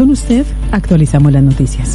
Con usted actualizamos las noticias.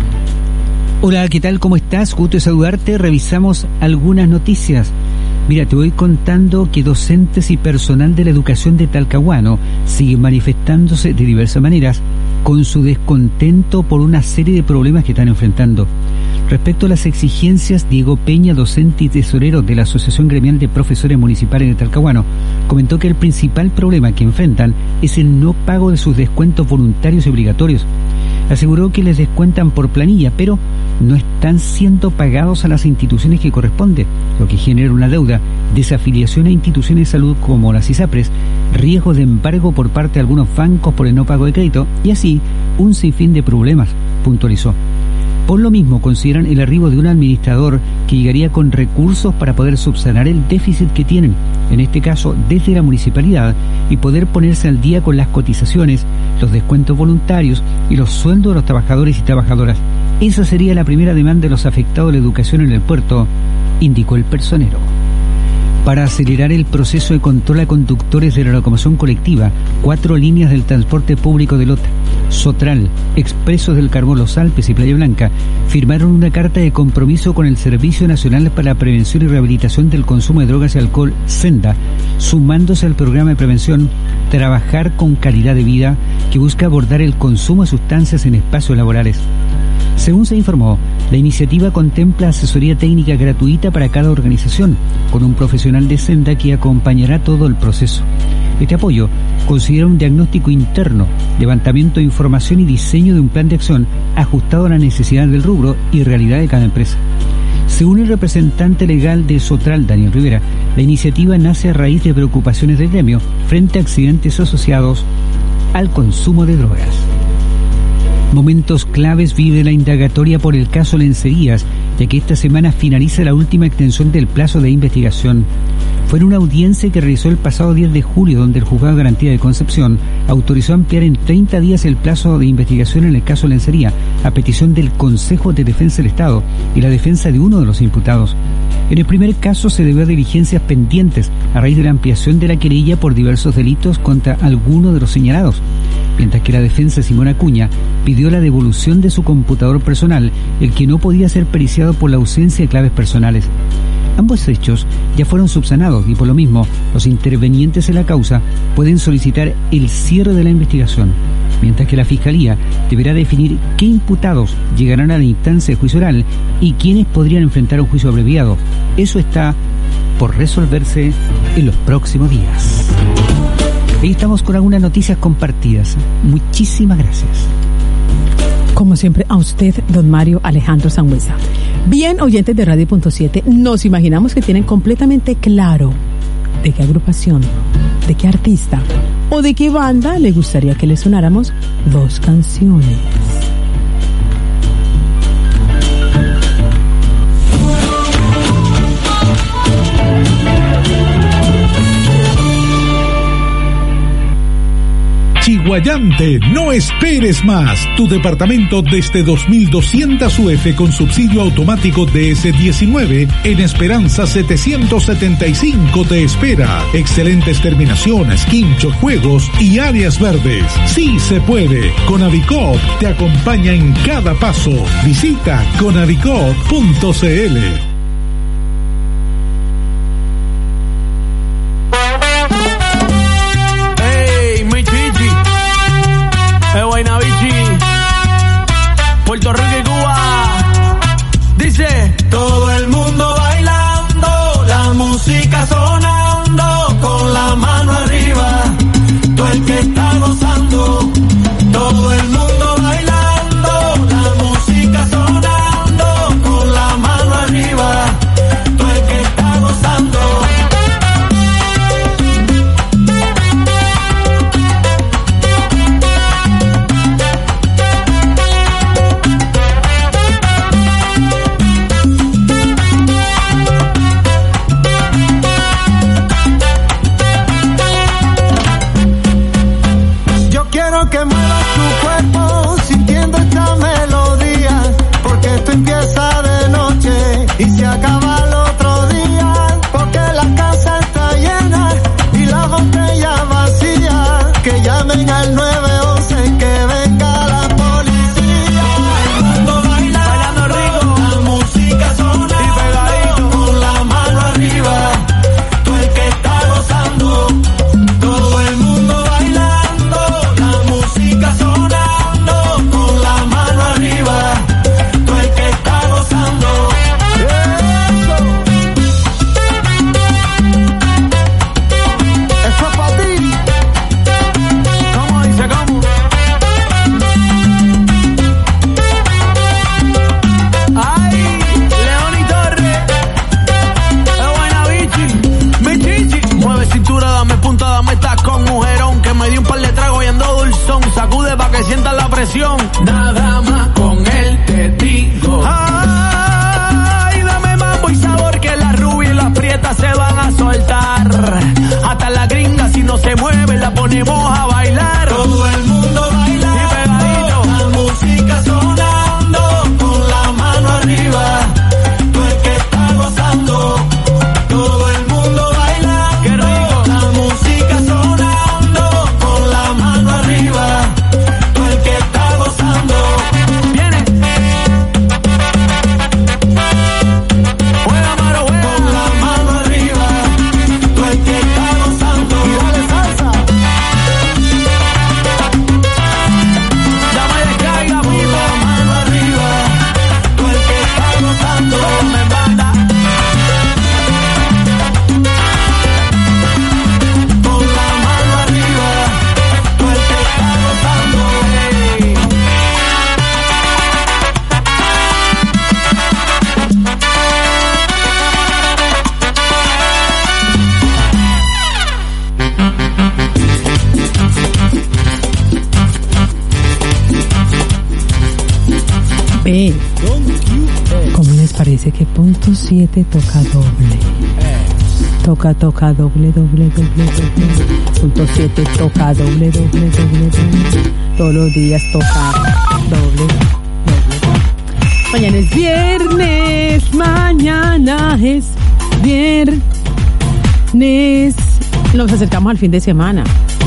Hola, ¿qué tal? ¿Cómo estás? Gusto de saludarte. Revisamos algunas noticias. Mira, te voy contando que docentes y personal de la educación de Talcahuano siguen manifestándose de diversas maneras con su descontento por una serie de problemas que están enfrentando. Respecto a las exigencias, Diego Peña, docente y tesorero de la Asociación Gremial de Profesores Municipales de Talcahuano, comentó que el principal problema que enfrentan es el no pago de sus descuentos voluntarios y obligatorios. Aseguró que les descuentan por planilla, pero no están siendo pagados a las instituciones que corresponde, lo que genera una deuda, desafiliación a instituciones de salud como las ISAPRES, riesgo de embargo por parte de algunos bancos por el no pago de crédito y así un sinfín de problemas, puntualizó. Por lo mismo, consideran el arribo de un administrador que llegaría con recursos para poder subsanar el déficit que tienen, en este caso desde la municipalidad, y poder ponerse al día con las cotizaciones, los descuentos voluntarios y los sueldos de los trabajadores y trabajadoras. Esa sería la primera demanda de los afectados de la educación en el puerto, indicó el personero. Para acelerar el proceso de control a conductores de la locomoción colectiva, 4 líneas del transporte público de Lota, Sotral, Expresos del Carbón Los Alpes y Playa Blanca firmaron una carta de compromiso con el Servicio Nacional para la Prevención y Rehabilitación del Consumo de Drogas y Alcohol, SENDA, sumándose al programa de prevención Trabajar con Calidad de Vida, que busca abordar el consumo de sustancias en espacios laborales. Según se informó, la iniciativa contempla asesoría técnica gratuita para cada organización, con un profesional de SENDA que acompañará todo el proceso. Este apoyo considera un diagnóstico interno, levantamiento de información y diseño de un plan de acción ajustado a la necesidad del rubro y realidad de cada empresa. Según el representante legal de Sotral, Daniel Rivera, la iniciativa nace a raíz de preocupaciones del gremio frente a accidentes asociados al consumo de drogas. Momentos claves vive la indagatoria por el caso Lencerías, ya que esta semana finaliza la última extensión del plazo de investigación. Fue en una audiencia que realizó el pasado 10 de julio, donde el Juzgado de Garantía de Concepción autorizó ampliar en 30 días el plazo de investigación en el caso Lencería, a petición del Consejo de Defensa del Estado y la defensa de uno de los imputados. En el primer caso se debió a diligencias pendientes a raíz de la ampliación de la querella por diversos delitos contra alguno de los señalados, mientras que la defensa Simón Acuña pidió la devolución de su computador personal, el que no podía ser periciado por la ausencia de claves personales. Ambos hechos ya fueron subsanados y por lo mismo los intervenientes en la causa pueden solicitar el cierre de la investigación, mientras que la Fiscalía deberá definir qué imputados llegarán a la instancia de juicio oral y quiénes podrían enfrentar un juicio abreviado. Eso está por resolverse en los próximos días. Ahí estamos con algunas noticias compartidas. Muchísimas gracias. Como siempre, a usted, don Mario Alejandro Sangüesa. Bien, oyentes de Radio.7, nos imaginamos que tienen completamente claro de qué agrupación, de qué artista o de qué banda le gustaría que le sonáramos 2 canciones. Chiguayante, no esperes más. Tu departamento desde 2.200 UF con subsidio automático DS19 en Esperanza 775 te espera. Excelentes terminaciones, quinchos, juegos y áreas verdes. Sí se puede. Conadicop te acompaña en cada paso. Visita conadicop.cl. Puerto Rico y Cuba. Dice: todo el mundo bailando, la música sonando, con la mano arriba, todo el que está gozando. Todo el mundo bailando, la música sonando, con la mano arriba. Ve, ¿cómo les parece que punto 7 toca doble? Toca doble. Punto 7 toca doble. Todos los días toca doble. Mañana es viernes. Nos acercamos al fin de semana.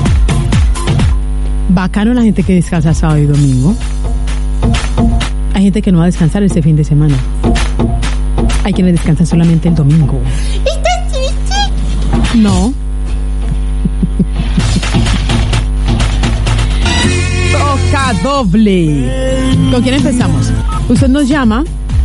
Bacano la gente que descansa sábado y domingo. Hay gente que no va a descansar este fin de semana. Hay quienes descansan solamente el domingo. ¿Estás triste? No. Toca doble. ¿Con quién empezamos? Usted nos llama.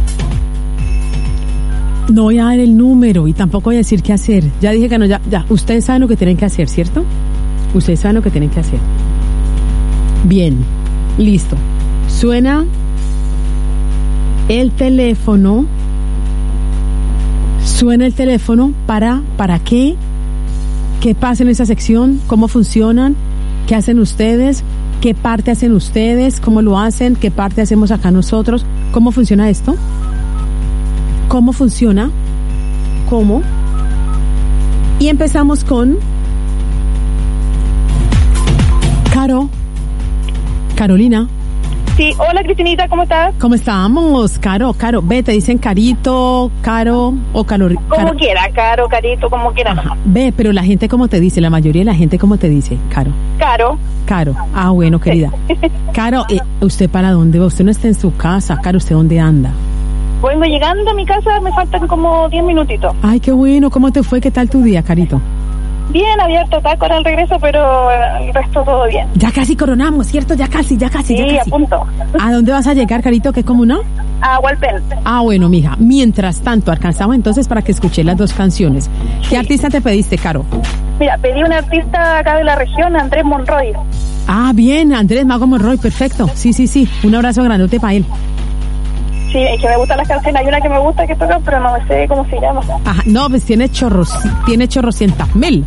No voy a dar el número y tampoco voy a decir qué hacer. Ya dije que no, ya. Ustedes saben lo que tienen que hacer, ¿cierto? Ustedes saben lo que tienen que hacer. Bien, listo. Suena el teléfono. ¿Para qué? ¿Qué pasa en esa sección? ¿Cómo funcionan? ¿Qué hacen ustedes? ¿Qué parte hacen ustedes? ¿Cómo lo hacen? ¿Qué parte hacemos acá nosotros? ¿Cómo funciona esto? ¿Cómo funciona? ¿Cómo? Y empezamos con Carolina. Sí, hola Cristinita, ¿cómo estás? ¿Cómo estamos? Caro, ve, te dicen Carito, Caro o Caro. Como quiera, Caro, Carito, como quiera. Ajá. Ve, pero la gente ¿cómo te dice? La mayoría de la gente ¿cómo te dice? Caro. Ah, bueno, querida. Caro, ¿usted para dónde va? Usted no está en su casa. Caro, ¿usted dónde anda? Vengo llegando a mi casa, me faltan como 10 minutitos. Ay, qué bueno. ¿Cómo te fue? ¿Qué tal tu día, Carito? Bien, abierto taco al regreso, pero el resto todo bien. Ya casi coronamos, ¿cierto? Ya casi. Sí, a punto. ¿A dónde vas a llegar, Carito? ¿Qué comuna? A Hualpén. Ah, bueno, mija. Mientras tanto, alcanzamos entonces para que escuché las dos canciones. ¿Qué artista te pediste, Caro? Mira, pedí un artista acá de la región, Andrés Monroy. Ah, bien, Andrés Mago Monroy, perfecto. Sí. Un abrazo grandote para él. Sí, es que me gustan las canciones. Hay una que me gusta que toca, pero no me sé cómo se llama. Ajá, no, pues tiene chorrocientas mil.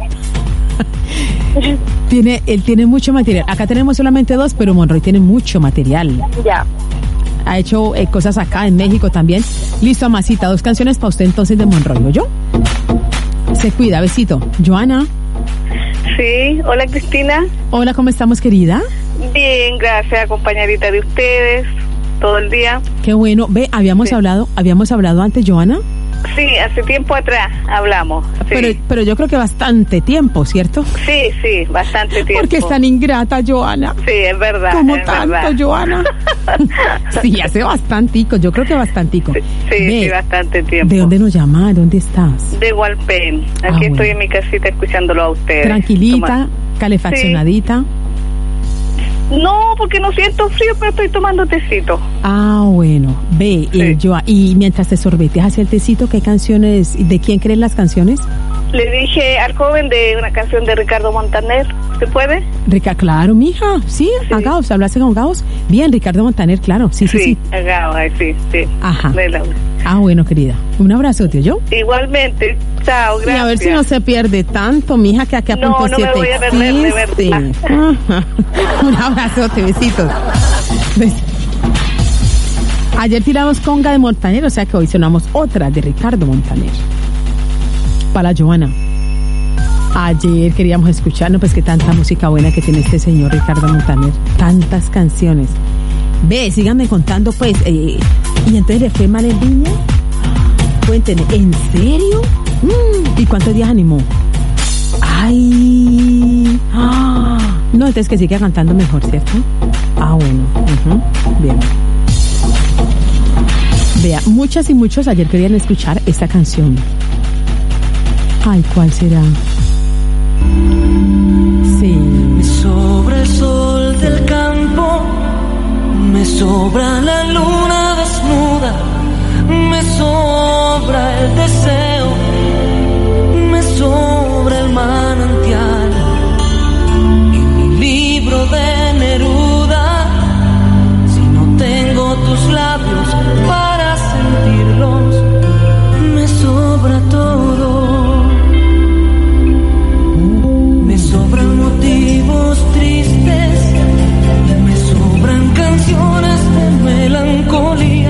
Él tiene mucho material. Acá tenemos solamente dos, pero Monroy tiene mucho material. Ya. Ha hecho cosas acá en México también. Listo, Amasita, dos canciones para usted entonces de Monroy, ¿oyó? Se cuida, besito. Joana. Sí, hola Cristina. Hola, ¿cómo estamos, querida? Bien, gracias, compañerita de ustedes, todo el día. Qué bueno. Ve, habíamos hablado antes, Joana. Sí, hace tiempo atrás hablamos. Sí. Pero yo creo que bastante tiempo, ¿cierto? Sí, bastante tiempo. Porque es tan ingrata, Joana. Sí, es verdad. ¿Cómo es tanto, verdad. Joana? Sí, hace bastantico, yo creo que bastantico. Sí, bastante tiempo. ¿De dónde nos llama? ¿Dónde estás? De Hualpén. Aquí estoy en mi casita escuchándolo a ustedes. Tranquilita, calefaccionadita. No, porque no siento frío, pero estoy tomando tecito. Ah, bueno. Ve, y mientras te sorbetes hacia el tecito, ¿qué canciones, de quién creen las canciones? Le dije al joven de una canción de Ricardo Montaner. ¿Se puede? Claro, mija. Sí, a Gaos. ¿Hablaste con Gaos? Bien, Ricardo Montaner, claro. Sí. A Gaos, sí. Ajá. Ah, bueno, querida. Un abrazo, tío. ¿Yo? Igualmente. Chao, gracias. Y a ver si no se pierde tanto, mija, que aquí a punto 7 No me voy a perder, de verdad. Un abrazote, besitos. Ayer tiramos conga de Montaner, o sea que hoy sonamos otra de Ricardo Montaner. Para Joana. Ayer queríamos escuchar, no, pues que tanta música buena que tiene este señor Ricardo Montaner. Tantas canciones. Ve, síganme contando, pues. ¿Y entonces le fue mal en Viña? Cuéntenme, ¿en serio? ¿Y cuántos días animó? ¡Ay! No, entonces que siga cantando mejor, ¿cierto? Ah, bueno. Bien. Vea, muchas y muchos ayer querían escuchar esta canción. Ay, ¿cuál será? Sí. Me sobra el sol del campo, me sobra la luna desnuda, me sobra el deseo, me sobra el manantial y mi libro de Neruda. Si no tengo tus labios para sentirlos, me sobra todo. Me sobran motivos tristes, me sobran canciones de melancolía.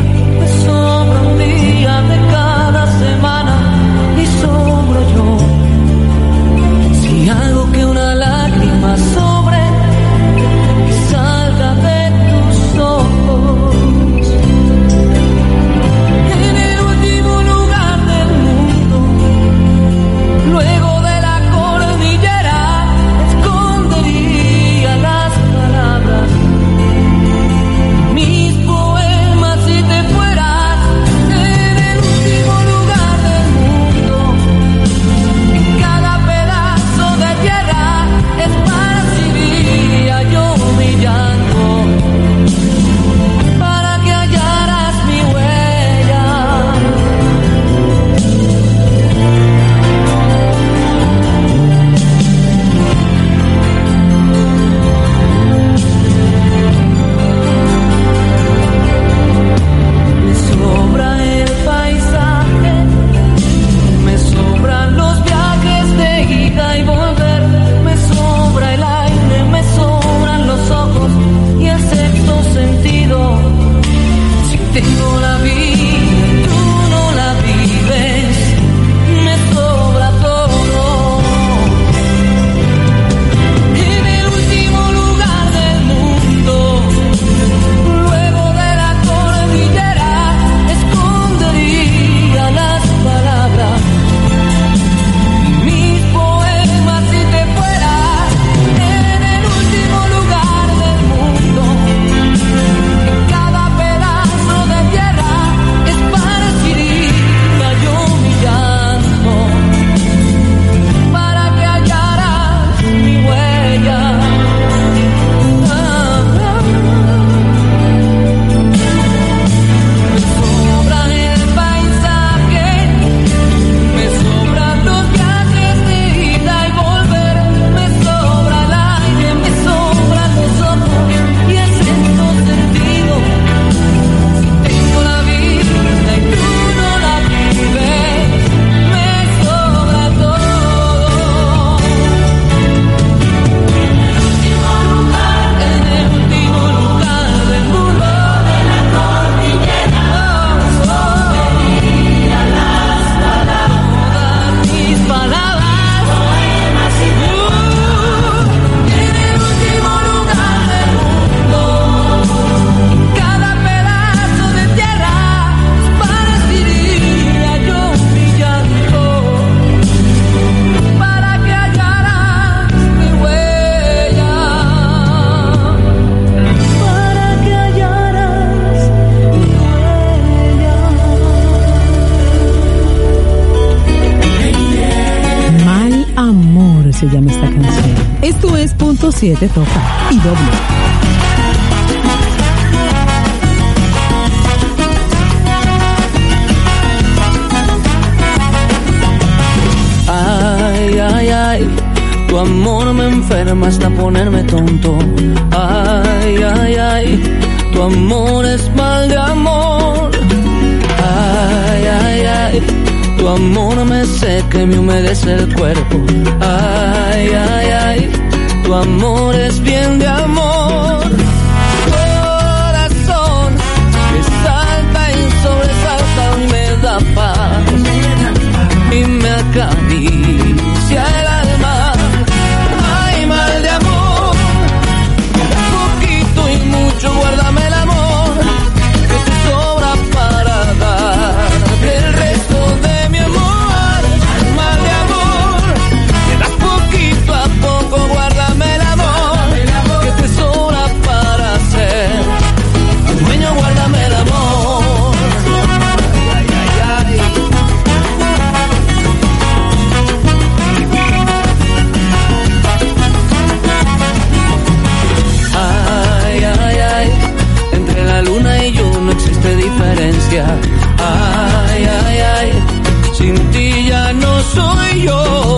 se llama esta canción. Esto es Punto 7 Toca y Doble. Ay, ay, ay, tu amor me enferma hasta ponerme tonto. Ay, ay, ay, tu amor es mal de amor. Ay, ay, ay, tu amor me seca y me humedece el cuerpo. Ay, ay, ay, tu amor es bien de amor. Corazón que salta y sobresalta y me da paz y me acaricia el alma. Ay, mal de amor, poquito y mucho, guárdame el amor que te sobra para dar el resto de mi amor. Mal de amor, que das poquito a poco, guárdame el amor que te sobra para ser dueño, guárdame el amor. Ay, ay, ay. Ay, ay, ay, entre la luna y yo no existe diferencia. Ay, ay, ay, sin ti ya no soy yo.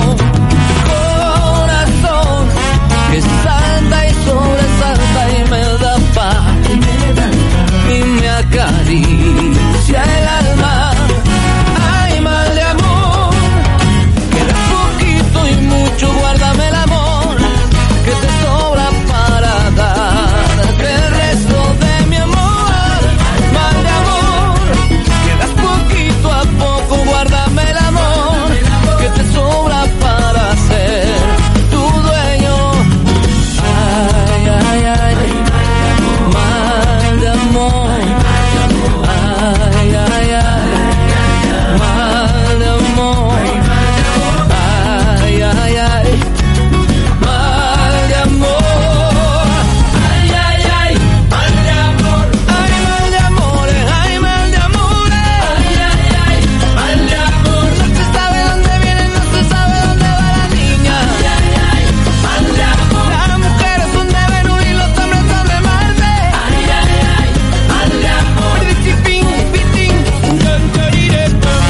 Corazón que salta y sobresalta y me da paz y me acaricia el alma. Ay, mal de amor, que das poquito y mucho, guárdame el amor que te sobra para darte el resto de mi amor. Mal de amor, que das poquito a poco, guárdame el amor que te sobra para ser tu dueño. Ay, ay, ay, mal de amor. Ay, ay, ay, mal de amor. Ay, ay, ay, mal de amor. Ay, ay, ay, mal de amor. Ay, mal de amores, ay, mal de amores. Ay, ay, ay, mal de amor. No se sabe dónde viene, no se sabe dónde va la niña. Ay, ay, ay, mal de amor. Las mujeres son de Venus y los hombres son de Marte. Ay, ay, ay, mal de amor. Pichipín, pichín, cantarire. Ay, mal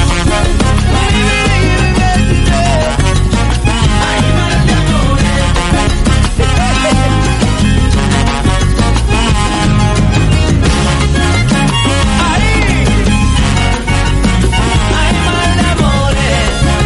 de amores. Ay, mal de amores.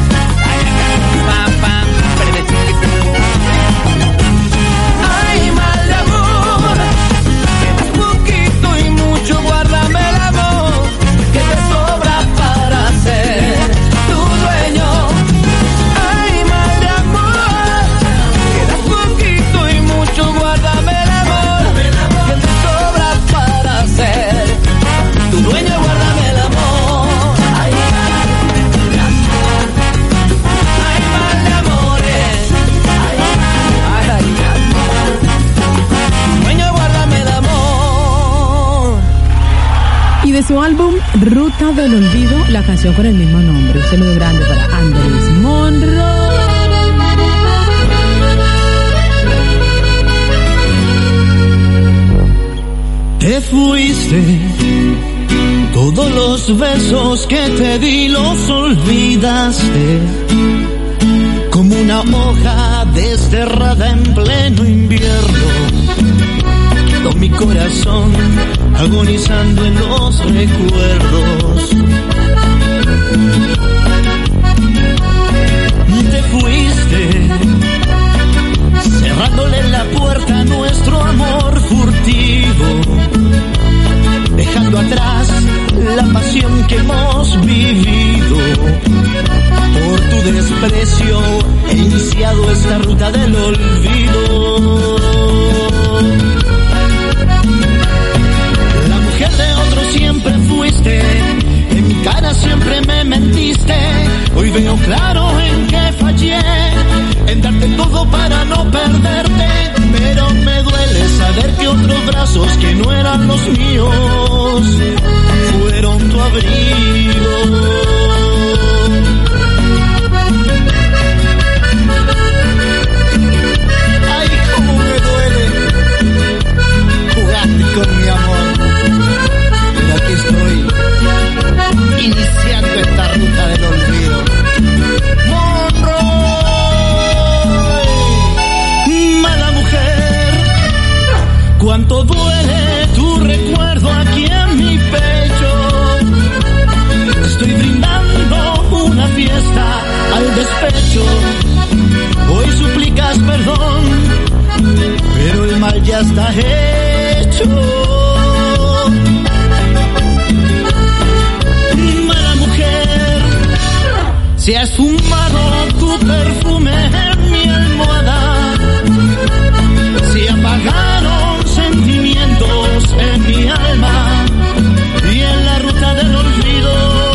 Ay, mal de amor, que das poquito y mucho, guárdame el amor que te sobra para ser tu dueño. Ay, mal de amor, que das poquito y mucho, guárdame el amor que te sobra para ser tu dueño, guárdame el amor. Ay, mal de amores. Ay, dueño, guárdame el amor. Y de su álbum Ruta del Olvido, la canción con el mismo nombre. Un saludo grande para Andrés Monroe. Te fuiste, todos los besos que te di los olvidaste, como una hoja desterrada en pleno invierno. Quedó mi corazón agonizando en los recuerdos. Te fuiste, cerrándole la puerta a nuestro amor furtivo, dejando atrás la pasión que hemos vivido. Por tu desprecio he iniciado esta ruta del olvido. La mujer de otro siempre fuiste, en mi cara siempre me mentiste. Hoy veo claro en que fallé, en darte todo para no perderte. Pero me duele saber que otros brazos que no eran los míos fueron tu abrigo. Si has fumado tu perfume en mi almohada, si apagaron sentimientos en mi alma y en la ruta del olvido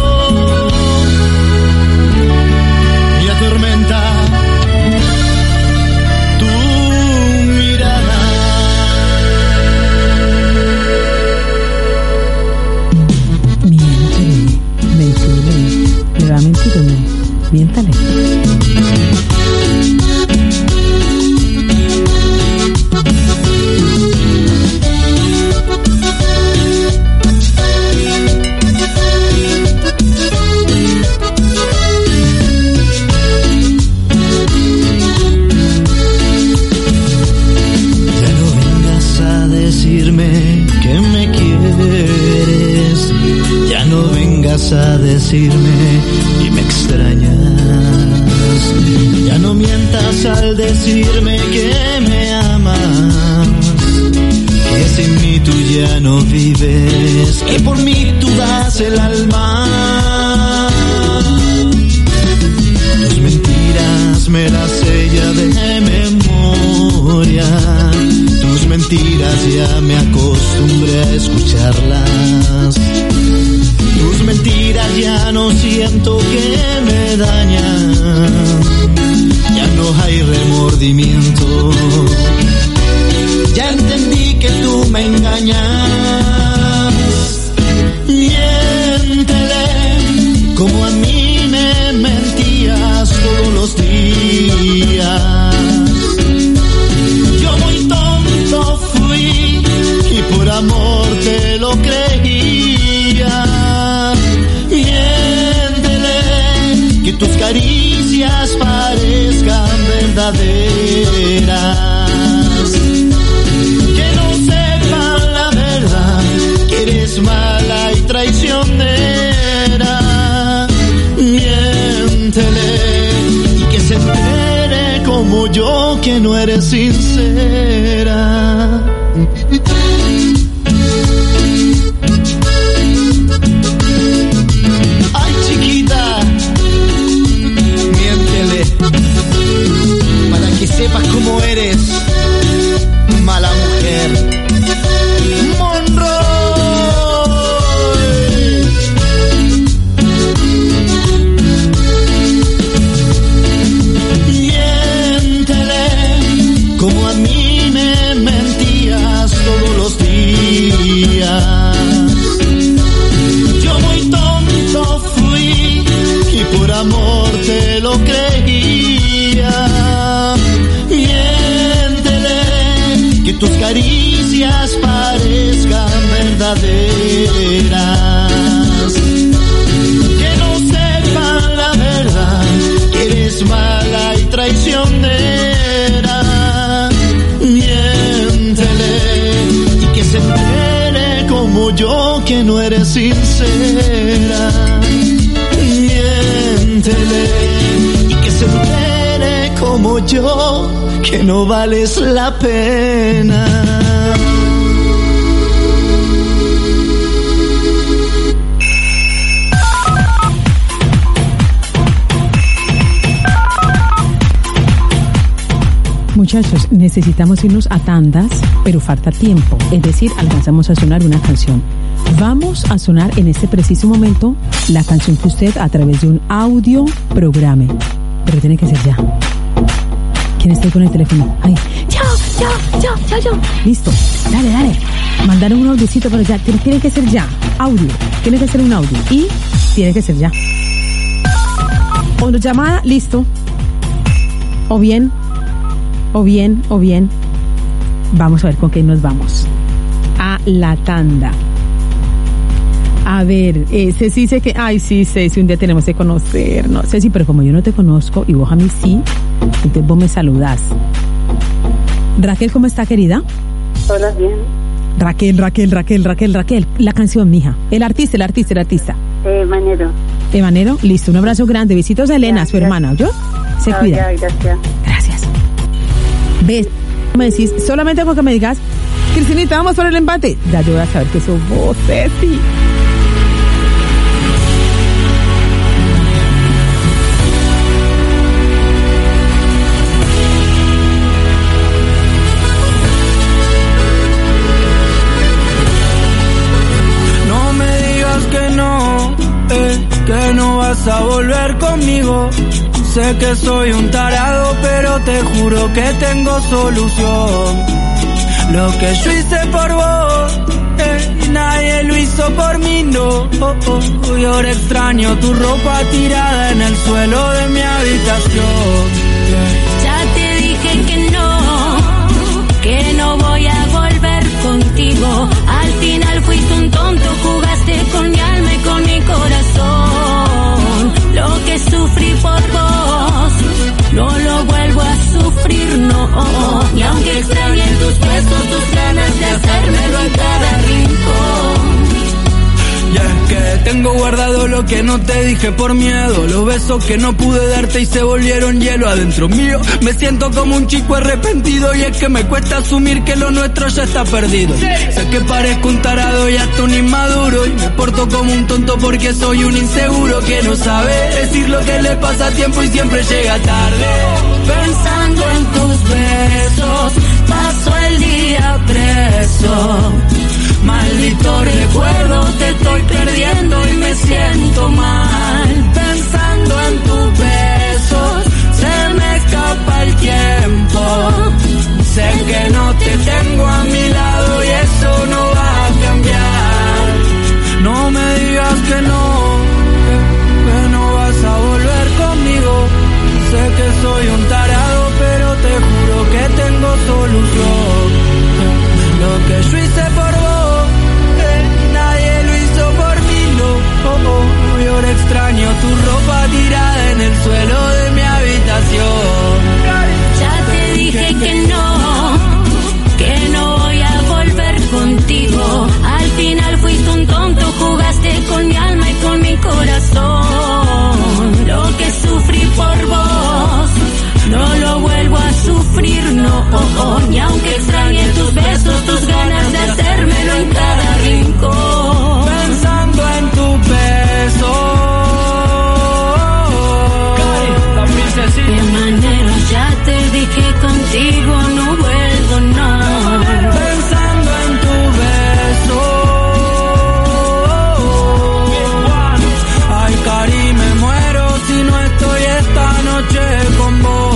y atormenta tu mirada. Miéntele, le va a mentir o no. Miéntale. A decirme que me extrañas. Ya no mientas al decirme que me amas, que sin mí tú ya no vives, que por mí tú das el alma. Tus mentiras me las sé ya de memoria, tus mentiras ya me acostumbré a escucharlas. Tus mentiras ya no siento que me dañan, ya no hay remordimiento, ya entendí que tú me engañas. Miéntele como a mí me mentías todos los días. Yo muy tonto fui y por amor te lo creía. Que tus caricias parezcan verdaderas, que no sepan la verdad, que eres mala y traicionera. Miéntele y que se entere como yo que no eres sincera. Ay, chiquita, para que sepas cómo eres, mala mujer. Monroy. Miéntele como a mí me mentías todos los días. Yo muy tonto fui y por amor te lo creía. Miéntele que tus caricias parezcan verdaderas, que no sepan la verdad, que eres mala y traicionera. Miéntele y que se entere como yo que no eres sincera. Miéntele y que se entere como yo que no vales la pena. Muchachos, necesitamos irnos a tandas, pero falta tiempo, es decir, alcanzamos a sonar una canción. Vamos a sonar en este preciso momento la canción que usted a través de un audio programe, pero tiene que ser ya. ¿Quién está ahí con el teléfono? Ay, yo. Listo, dale. Mandaron un audiocito, pero ya, tiene que ser ya. Audio, tiene que ser un audio y tiene que ser ya. O llamada, listo. O bien. Vamos a ver con qué nos vamos. A la tanda. A ver, Ceci dice que... Ay, sí, Ceci, un día tenemos que conocernos. Ceci, pero como yo no te conozco y vos a mí sí, entonces vos me saludás. Raquel, ¿cómo está, querida? Hola, bien. Raquel. La canción, mija. El artista. Evanero, listo. Un abrazo grande. Besitos a Elena, su hermana, ¿yo? Se cuida. Gracias. ¿Ves? Me decís, solamente con que me digas, Cristinita, vamos por el empate. Ya yo voy a saber que sos vos, Ceci. no vas a volver conmigo. Sé que soy un tarado, pero te juro que tengo solución. Lo que yo hice por vos, nadie lo hizo por mí, no. Y ahora extraño tu ropa tirada en el suelo de mi habitación. Ya te dije que no voy a volver contigo. Al final fuiste un tonto, jugaste con mi alma y con mi corazón. Lo que sufrí por vos, no lo vuelvo a sufrir, no. Y aunque extrañe tus besos, tus ganas de hacérmelo en cada rincón. Y es que tengo guardado lo que no te dije por miedo. Los besos que no pude darte y se volvieron hielo adentro mío. Me siento como un chico arrepentido y es que me cuesta asumir que lo nuestro ya está perdido. Sé que parezco un tarado y hasta un inmaduro, y me porto como un tonto porque soy un inseguro que no sabe decir lo que le pasa a tiempo y siempre llega tarde. Pensando en tus besos, paso el día preso. Maldito recuerdo, te estoy perdiendo y me siento mal. Pensando en tus besos, se me escapa el tiempo. Sé que no te tengo a mi lado y eso no va a cambiar. No me digas que no vas a volver conmigo. Sé que soy un tarado, pero te juro que tengo solución. Lo que yo hice por vos, nadie lo hizo por mí, no. Y ahora extraño tu ropa tirada en el suelo de mi habitación. Ya te dije que no voy a volver contigo. Al final fuiste un tonto, jugaste con mi alma y con mi corazón. Lo que sufrí por vos, no lo vuelvo a sufrir, no. Y aunque extrañe tus besos, tus ganas de hacérmelo en cada rincón. Pensando en tus besos, de manera ya te dije contigo no vuelvo, no. Pensando en tus besos, ay Cari, me muero si no estoy esta noche con vos.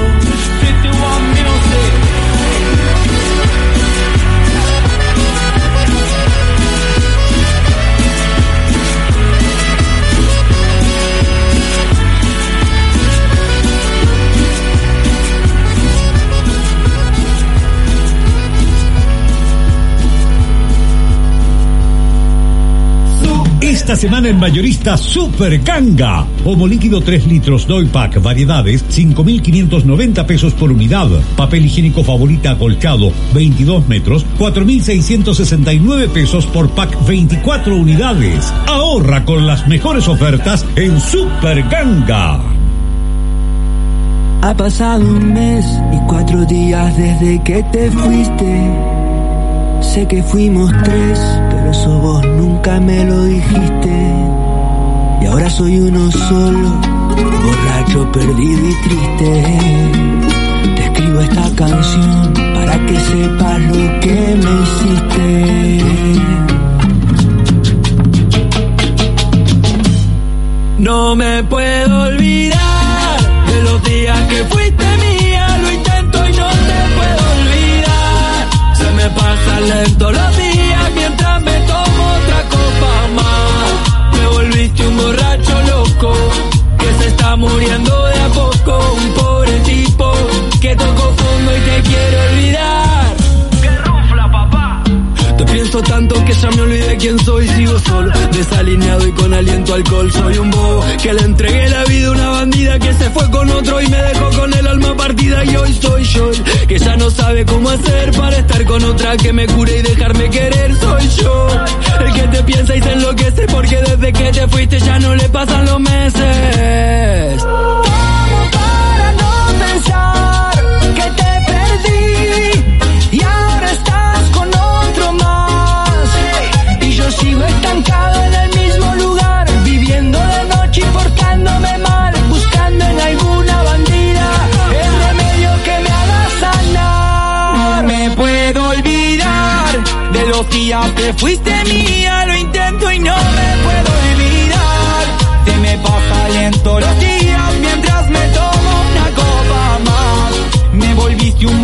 Esta semana en mayorista Super Ganga. Homo líquido 3 litros Doy Pack, variedades, 5.590 pesos por unidad. Papel higiénico Favorita acolchado, 22 metros, 4.669 pesos por pack 24 unidades. Ahorra con las mejores ofertas en Super Ganga. Ha pasado un mes y 4 días desde que te fuiste. Sé que fuimos 3, pero eso vos nunca me lo dijiste. Y ahora soy uno solo, borracho, perdido y triste. Te escribo esta canción para que sepas lo que me hiciste. No me puedo olvidar de los días que fuiste mía. Lo intento y no te puedo olvidar. Se me pasan lento los días mientras me tomo otra copa más. Me volviste un borracho loco que se está muriendo de a poco. Un pobre tipo que tocó fondo y te quiere olvidar. ¡Qué rufla, papá! Te pienso tanto que ya me olvidé quién soy. Sigo solo, desalineado y con aliento a alcohol. Soy un bobo que le entregué la vida a una bandida que se fue con otro y me dejó con el alma partida. Y hoy soy yo que ya no sabe cómo hacer para estar con otra que me cure y dejarme querer. Soy yo el que te piensa y se enloquece porque desde que te fuiste ya no le pasan los meses. ¿Cómo para no pensar que te perdí y ahora estás con otro más? Y yo sigo estancado en el mismo lugar, viviendo de noche y portándome mal, buscando en alguna bandida el remedio que me haga sanar. No me puedo olvidar de los días que fuiste mía. Lo intento y no me puedo olvidar. Se me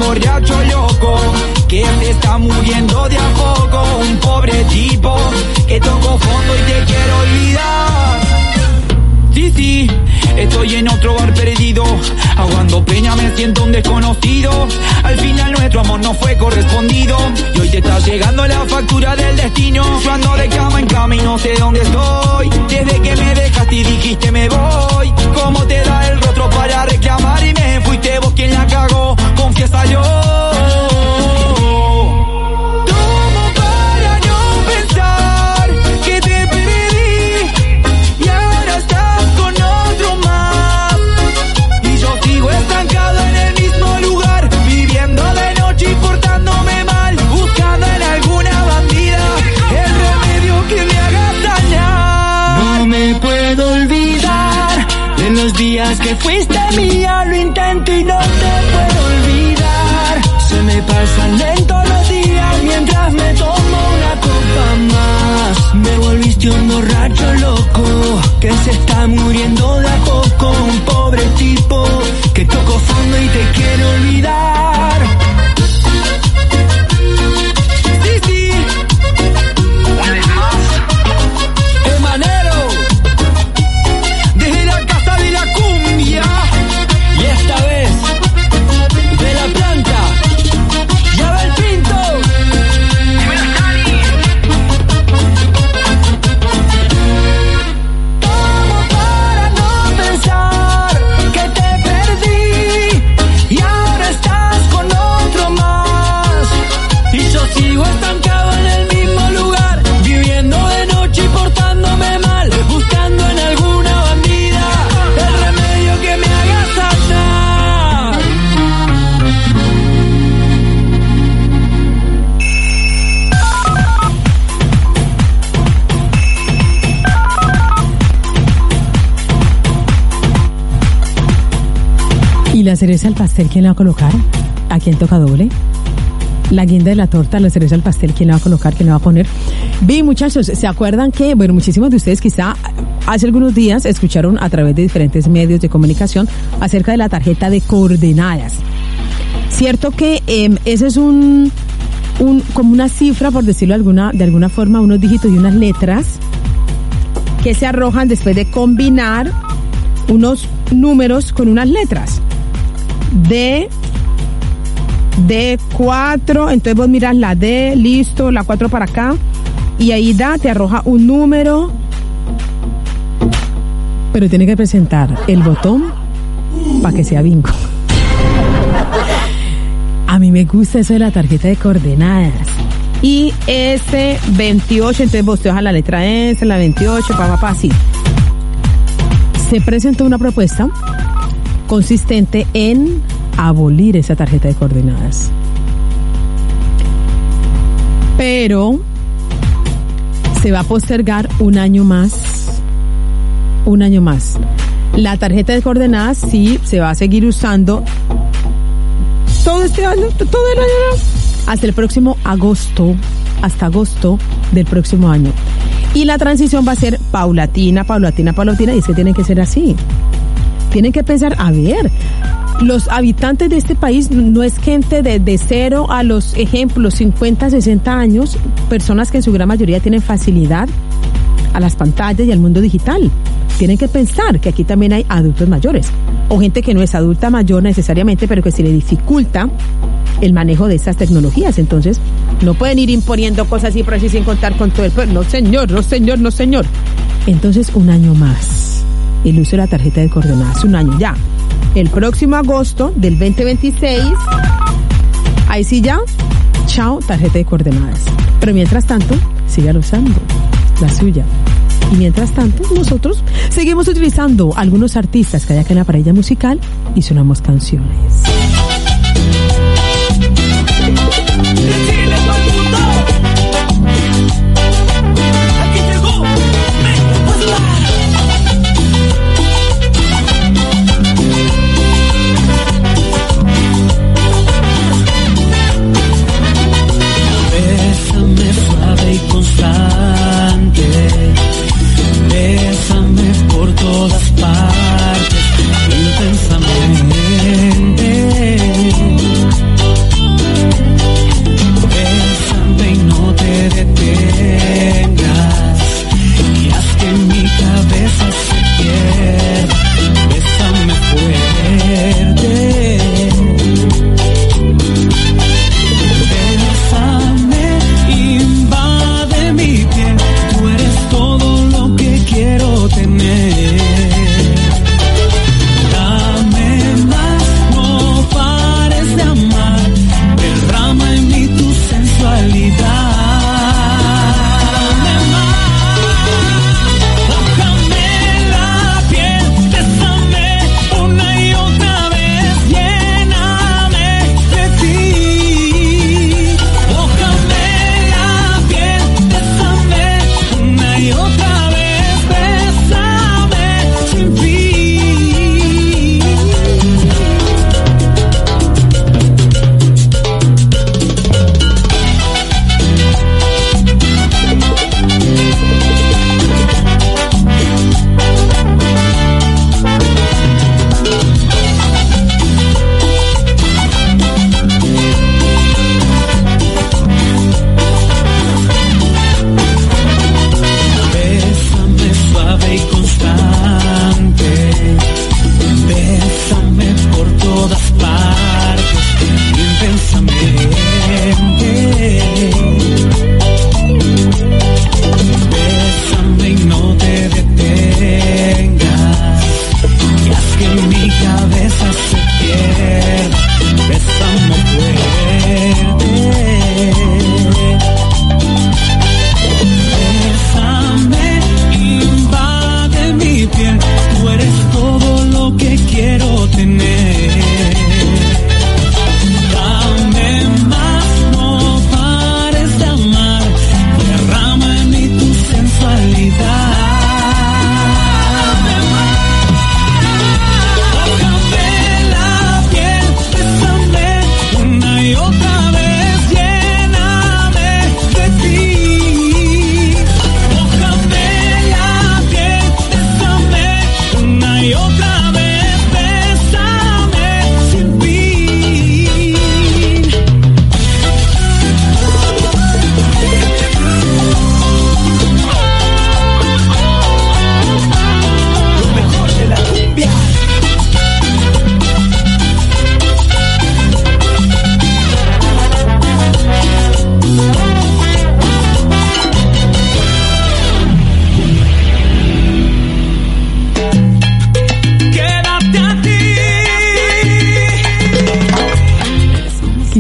borracho loco que se está muriendo de a poco. Un pobre tipo que tocó fondo y te quiero olvidar. Sí, estoy en otro bar perdido, aguando peña, me siento un desconocido. Al final nuestro amor no fue correspondido y hoy te está llegando la factura del destino. Yo ando de cama en cama y no sé dónde estoy. Desde que me dejaste y dijiste me voy, ¿cómo te da el rostro para reclamar? Y me fuiste vos quien la cagó, confiésalo. Días que fuiste mía, lo intento y no te puedo olvidar. Se me pasan lentos los días mientras me tomo una copa más. Me volviste un borracho loco que se está muriendo de a poco. Un pobre tipo que tocó fondo y te quiere olvidar. Sí, una vez más, Emanero, desde la casa de la cumbia, y esta vez de la planta, ya va el Pinto. Como para no pensar que te perdí y ahora estás con otro más, y yo sigo estancado en el mismo lugar, viviendo de noche y portándome mal, buscando en alguna bandida el remedio que me haga sanar. ¿Y la cereza al pastel quién la va a colocar? ¿A quién toca doble? La guinda de la torta, la cereza al pastel, ¿quién la va a colocar? ¿Quién la va a poner? Bien, muchachos, ¿se acuerdan que, bueno, muchísimos de ustedes quizá hace algunos días escucharon a través de diferentes medios de comunicación acerca de la tarjeta de coordenadas? Cierto que ese es como una cifra, por decirlo de alguna forma, unos dígitos y unas letras que se arrojan después de combinar unos números con unas letras. D4, entonces vos miras la D, listo, la 4 para acá, y ahí te arroja un número, pero tiene que presentar el botón para que sea bingo. A mí me gusta eso de la tarjeta de coordenadas. Y S28, entonces vos te bajas la letra S, la 28, así. Se presentó una propuesta consistente en abolir esa tarjeta de coordenadas. Pero se va a postergar un año más. La tarjeta de coordenadas sí se va a seguir usando todo este año, todo el año, hasta el próximo agosto, hasta agosto del próximo año. Y la transición va a ser paulatina, y es que tiene que ser así. Tienen que pensar, a ver, los habitantes de este país no es gente de 0 a los ejemplos 50, 60 años, personas que en su gran mayoría tienen facilidad a las pantallas y al mundo digital. Tienen que pensar que aquí también hay adultos mayores o gente que no es adulta mayor necesariamente, pero que se le dificulta el manejo de estas tecnologías. Entonces, no pueden ir imponiendo cosas así por así sin contar con todo el pueblo. No señor. Entonces, un año más. El uso de la tarjeta de coordenadas, un año ya. El próximo agosto del 2026, ahí sí ya, chao, tarjeta de coordenadas. Pero mientras tanto, sígalo usando, la suya. Y mientras tanto, nosotros seguimos utilizando algunos artistas que hay acá en la parrilla musical y sonamos canciones. Bésame suave y constante, bésame por todas partes, intensamente.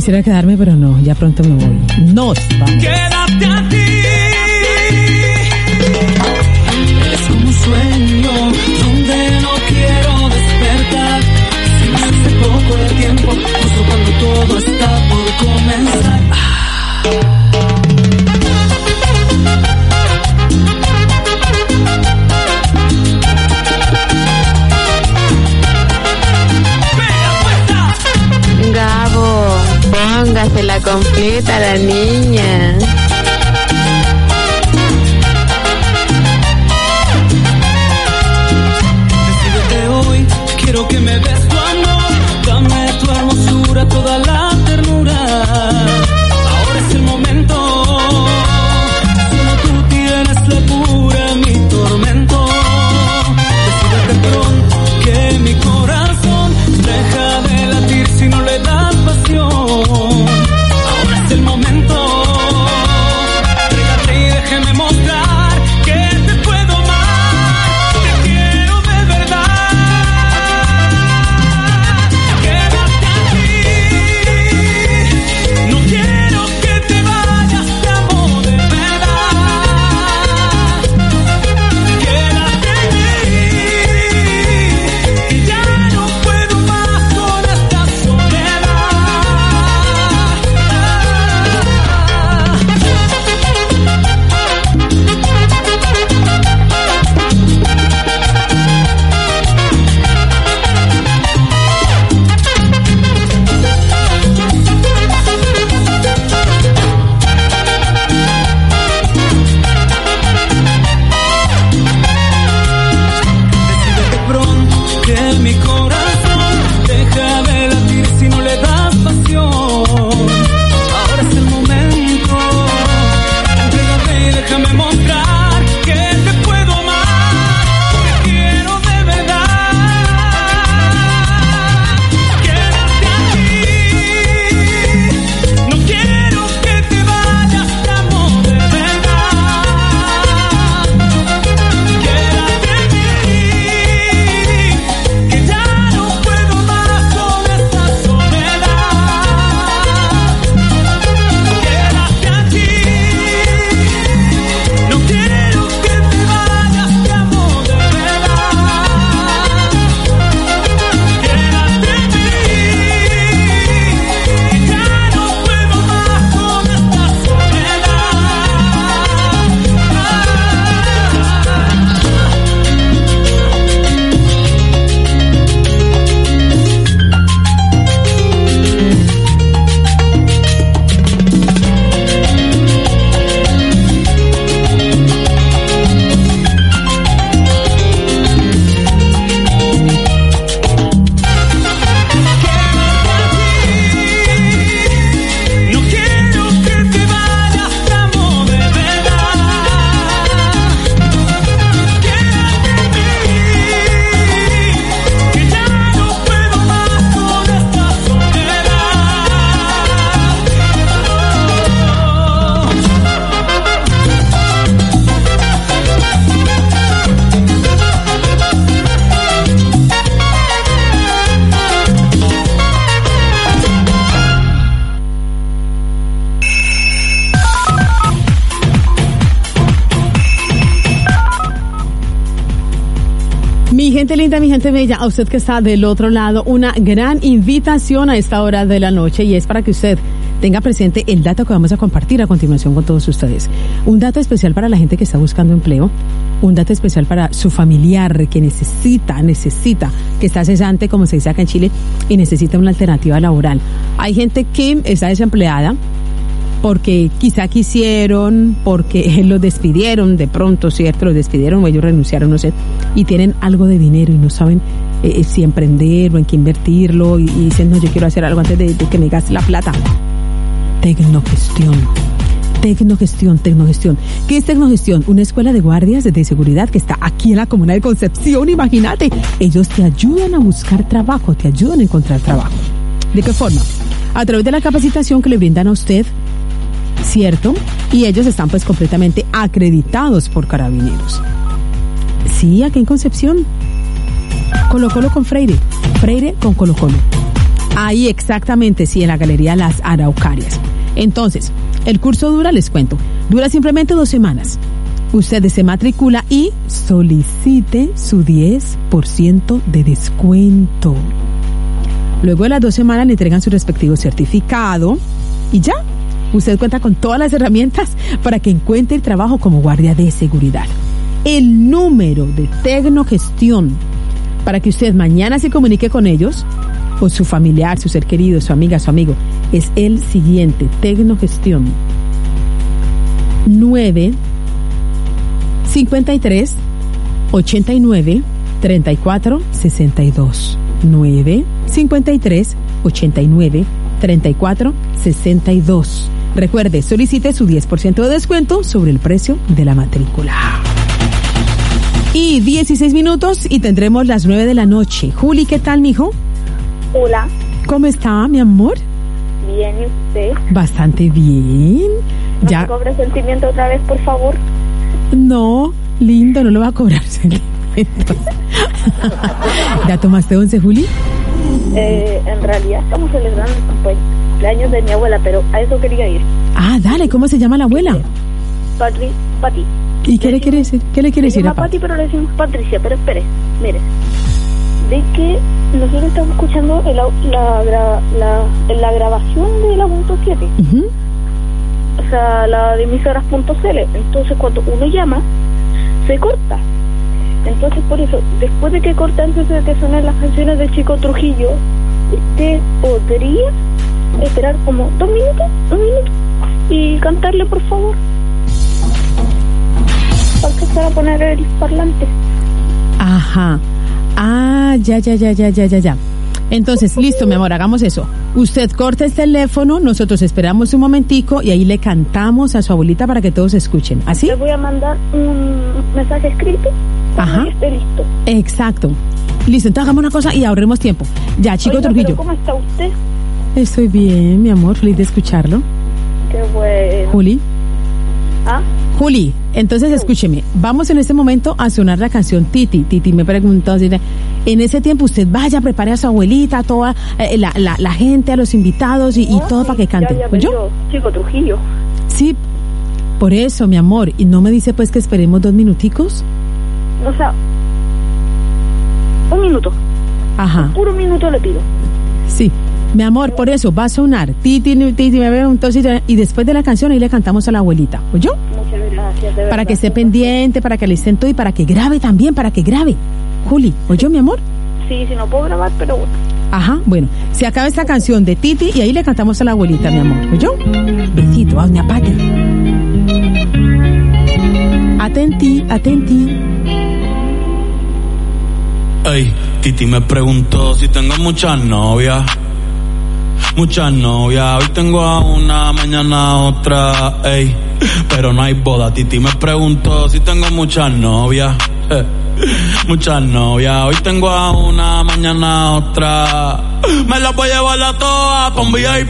Quisiera quedarme, pero no, ya pronto me voy. Nos vamos. Quédate aquí. Es como un sueño donde no quiero despertar. Hace poco de tiempo, justo cuando todo está por comenzar. Gabo, póngase la completa a la niña. Decídete hoy, quiero que me des tu amor. Dame tu hermosura, toda la ternura. Ahora es el momento. Solo tú tienes la cura, mi tormento. Decídete pronto que mi corazón deja de latir si no le das pasión. Ahora es el momento. Trégate y déjeme mostrar que te puedo amar. Te quiero de verdad. Quédate aquí. No quiero que te vayas, te amo de verdad. Quédate aquí. Que ya no puedo más con esta soledad. Decídete pronto que mi corazón deja de latir si no le das pasión. Ahora es el momento. Entrégate y déjame mostrar que te puedo amar. Te quiero de verdad. Quédate aquí. No quiero que te vayas, te amo de verdad. Quédate aquí. Que ya no puedo más con esta soledad. Quédate aquí. No quiero que te vayas, te amo de verdad. Quédate aquí. Que ya no puedo más con esta soledad. No quiero que te vayas, te amo de verdad. Quédate aquí. Que ya no puedo más con esta soledad. Mi gente linda, mi gente bella, a usted que está del otro lado, una gran invitación a esta hora de la noche, y es para que usted tenga presente el dato que vamos a compartir a continuación con todos ustedes. Un dato especial para la gente que está buscando empleo, un dato especial para su familiar que necesita, que está cesante, como se dice acá en Chile, y necesita una alternativa laboral. Hay gente que está desempleada porque quizá quisieron, porque los despidieron de pronto, ¿cierto? Los despidieron o ellos renunciaron, no sé, y tienen algo de dinero y no saben si emprender o en qué invertirlo, y dicen, no, yo quiero hacer algo antes de que me gaste la plata. Tecnogestión. ¿Qué es Tecnogestión? Una escuela de guardias de seguridad que está aquí en la comuna de Concepción, imagínate. Ellos te ayudan a buscar trabajo, te ayudan a encontrar trabajo. ¿De qué forma? A través de la capacitación que le brindan a usted, ¿cierto? Y ellos están pues completamente acreditados por Carabineros. Sí, aquí en Concepción. Colo Colo con Freire, Freire con Colo Colo. Ahí exactamente, sí, en la Galería Las Araucarias. Entonces, el curso dura, les cuento, dura simplemente 2 semanas. Usted se matricula y solicite su 10% de descuento. Luego de las 2 semanas le entregan su respectivo certificado y ya, usted cuenta con todas las herramientas para que encuentre trabajo como guardia de seguridad. El número de Tecnogestión para que usted mañana se comunique con ellos o su familiar, su ser querido, su amiga, su amigo, es el siguiente: Tecnogestión 9 53 89 34 62 9 53 89 34 62. Recuerde, solicite su 10% de descuento sobre el precio de la matrícula. Y 16 minutos y tendremos las 9 de la noche. Juli, ¿qué tal, mijo? Hola. ¿Cómo está, mi amor? Bien, ¿y usted? Bastante bien. ¿No Ya. me cobre sentimiento otra vez, por favor? No, lindo, no lo va a cobrar sentimientos. ¿Ya tomaste 11, Juli? En realidad estamos celebrando el cumpleaños de mi abuela, pero a eso quería ir. Ah, dale, ¿cómo se llama la abuela? Pati. ¿Y qué le quiere decir? ¿Qué le quiere Se decir a llama Pati? Pati, pero le decimos Patricia. Pero espere, mire. De que nosotros estamos escuchando la grabación de la .7. Uh-huh. O sea, la de emisoras.cl. Entonces, cuando uno llama, se corta. Entonces, por eso, después de que corta, antes de que suenen las canciones de Chico Trujillo, usted podría esperar como 2 minutos, y cantarle, por favor. Para empezar a poner el parlante. Ajá. Ah, ya. Entonces, listo, mi amor, hagamos eso. Usted corta el teléfono, nosotros esperamos un momentico y ahí le cantamos a su abuelita para que todos escuchen. ¿Así? Le voy a mandar un mensaje escrito para Ajá. que esté listo. Exacto. Listo, entonces hagamos una cosa y ahorremos tiempo. Ya, Chico Oiga, Trujillo. ¿pero cómo está usted? Estoy bien, mi amor, feliz de escucharlo. Qué bueno. Juli. ¿Ah? Juli, entonces escúcheme, vamos en este momento a sonar la canción Titi. Titi me preguntó, en ese tiempo usted vaya, prepare a su abuelita, a toda la gente, a los invitados y todo para que canten. Ya ¿Oyó? Chico Trujillo. Sí, por eso, mi amor. ¿Y no me dice pues que esperemos 2 minuticos? O sea, 1 minuto. Ajá. Un puro minuto le pido. Sí, mi amor, por eso va a sonar Titi me preguntó y después de la canción ahí le cantamos a la abuelita. ¿Oyó? Muchas gracias, de verdad. Para que esté pendiente, para que le estén todo y para que grabe también, para que grabe. Juli, ¿oyó, mi amor? Sí, si no puedo grabar, pero bueno. Ajá, bueno, se acaba esta canción de Titi y ahí le cantamos a la abuelita, mi amor. ¿Oyó? Besito, a doña Pati. Atenti. Ey, Titi me preguntó si tengo muchas novias. Hoy tengo a una, mañana a otra, ey. Pero no hay boda. Titi me preguntó si tengo muchas novias. Muchas novias. Hoy tengo a una, mañana a otra. Me las voy a llevar a todas pa' un VIP,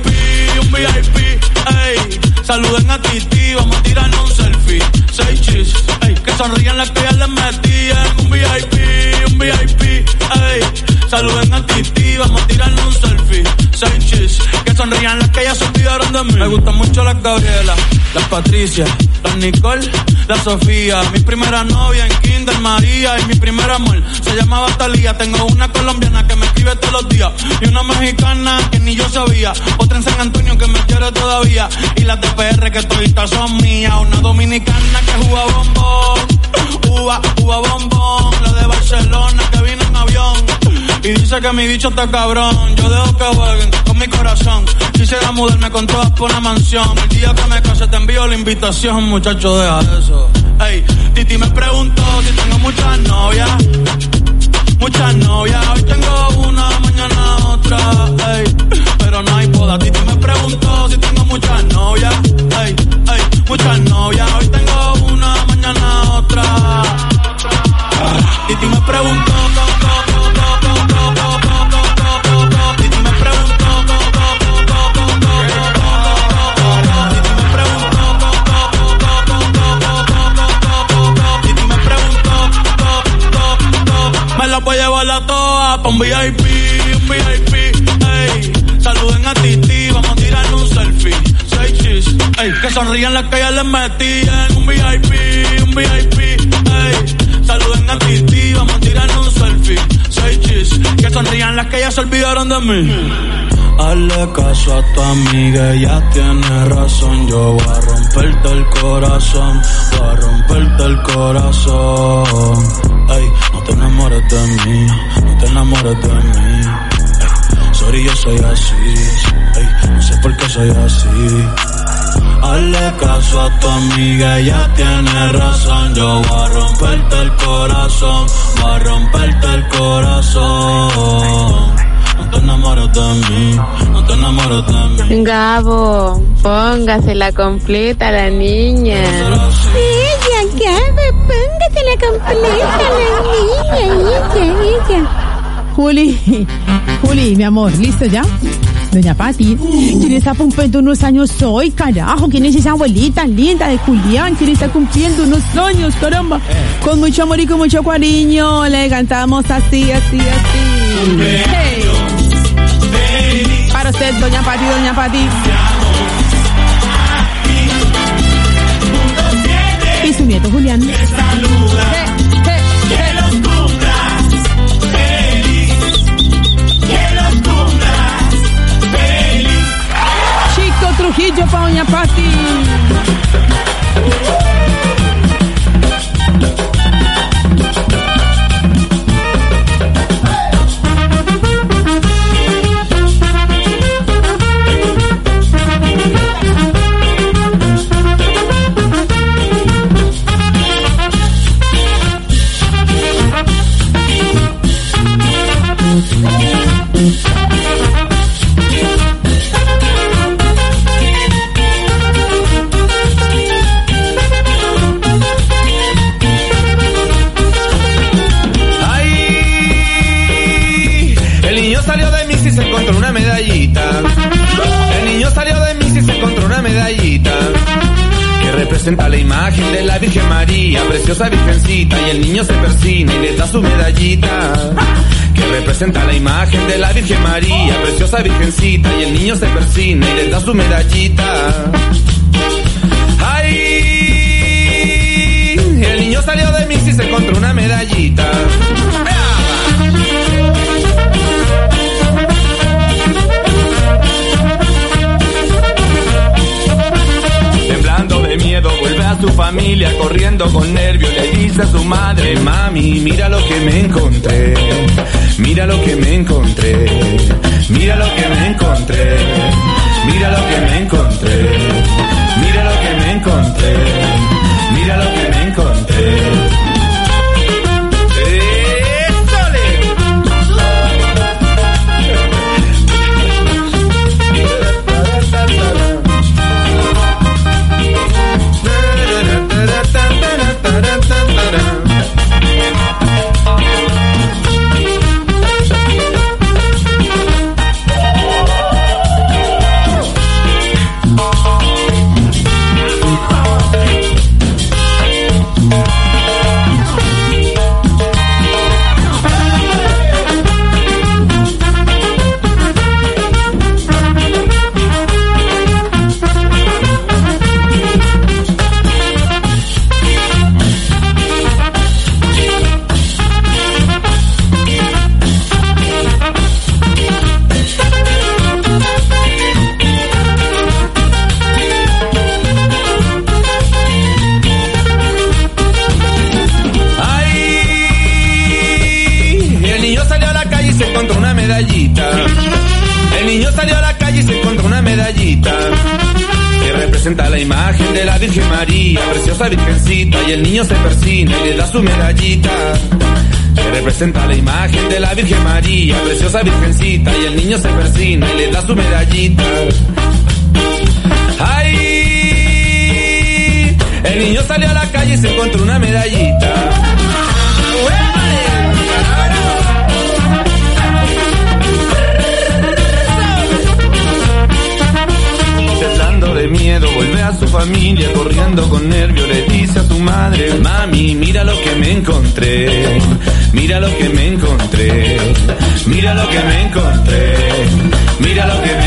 ey. Saluden a Titi, vamos a tirarnos un selfie. 6 chis, ey. Que sonrían las que ya les metí en un VIP, ey. Saluden a Titi, vamos a tirarnos un selfie. 6 chis, que sonrían las que ya se olvidaron de mí. Me gustan mucho las Gabriela, las Patricia, las Nicole, la Sofía. Mi primera novia en Kinder María y mi primer amor se llamaba Talía. Tengo una colombiana que me escribe todos los días y una mexicana que ni yo sabía. Otra en San Antonio que me quiere todavía y las de PR que toditas son mías. Una dominicana que juega bombón, uva bombón. La de Barcelona que vino en avión y dice que mi bicho está cabrón. Yo dejo que jueguen con mi corazón. Quisiera mudarme con todas por una mansión. El día que me case te envío la invitación, muchacho, deja eso. Ey, Titi me preguntó si tengo muchas novias. Hoy tengo una, mañana otra, ey. Pero no hay boda. Titi me preguntó si tengo muchas novias. Ey, muchas novias. Hoy tengo una, mañana otra. Titi me preguntó. Me la voy a llevar a todas pa' un VIP, ey. saluden a Titi, vamos a tirar un selfie. 6 chis, ey, que sonrían las que ya les metían. Un VIP, ey. Saluden a Titi, vamos a tirar un selfie. 6 chis, que sonrían las que ya se olvidaron de mí. Hazle caso a tu amiga, ella tiene razón. Yo voy a romperte el corazón, voy a romperte el corazón. Ey, no te enamores de mí, no te enamores de mí. Ey, sorry, yo soy así, ey, no sé por qué soy así. Hazle caso a tu amiga, ella tiene razón. Yo voy a romperte el corazón, voy a romperte el corazón. No te enamores de mí, no te enamores de mí. Gabo, póngasela completa a la niña. Ella, Gabo, póngasela completa a la niña. Ella. Juli, mi amor, ¿listo ya? Doña Pati, ¿quién está cumpliendo unos años hoy, carajo? ¿Quién es esa abuelita linda de Julián? ¿Quién está cumpliendo unos años, caramba? Con mucho amor y con mucho cariño le cantamos así. Hey. Para usted, doña Pati. Y su nieto Julián. Que saluda, que los cumplas feliz, que los cumplas feliz. Chico Trujillo pa' doña Pati. Representa la imagen de la Virgen María, preciosa virgencita, y el niño se persina y le da su medallita. Que representa la imagen de la Virgen María, preciosa virgencita, y el niño se persina y le da su medallita. ¡Ay! El niño salió de misa y se encontró una medallita. Temblando de miedo vuelve a su familia, corriendo con nervios le dice a su madre: mami, mira lo que me encontré, mira lo que me encontré, mira lo que me encontré, mira lo que me encontré, mira lo que me encontré, mira lo que me encontré. La imagen de la Virgen María, preciosa virgencita, y el niño se persina y le da su medallita. Que representa la imagen de la Virgen María, preciosa virgencita, y el niño se persina y le da su medallita. ¡Ay! El niño salió a la calle y se encontró una medallita. De miedo vuelve a su familia, corriendo con nervio le dice a su madre: mami, mira lo que me encontré, mira lo que me encontré, mira lo que me encontré, mira lo que me